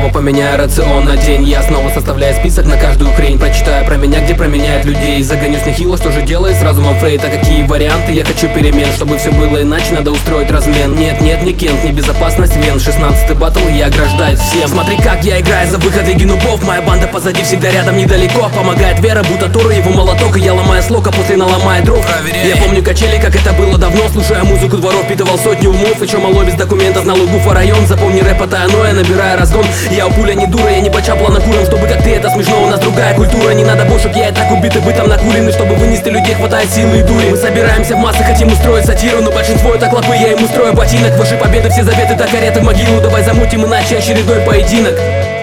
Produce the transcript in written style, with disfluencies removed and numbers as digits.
снова поменяю рацион на день. Я снова составляю список на каждую хрень, прочитаю про меня, где променяют людей. Загонюсь нехило, что же делает с разумом Фрейд. А какие варианты? Я хочу перемен, чтобы все было иначе, надо устроить размен. Нет, не Кент, не безопасность Вен. 16-й батл, я ограждаюсь всем. Смотри, как я играю за выход Лиги Нубов. Моя банда позади, всегда рядом, недалеко. Помогает вера, будто Тора, его молоток. И я ломаю слог, а после наломаю дров. Проверяй. Я помню качели, как это было давно. Слушая музыку дворов, впитывал сотни умов. И чё мало без документов на лугу район. Запомни рэп, это оно, я набираю разгон. Я у пуля не дура, я не почапла на куром. Чтобы как ты, это смешно, у нас другая культура. Не надо бошек, я и так убитый бытом накуренный. Чтобы вынести людей, хватает силы и дури. Мы собираемся в массы, хотим устроить сатиру. Но большинство это клопы, я им устрою ботинок. Выше победы все заветы до кареты в могилу. Давай замутим, иначе очередной поединок.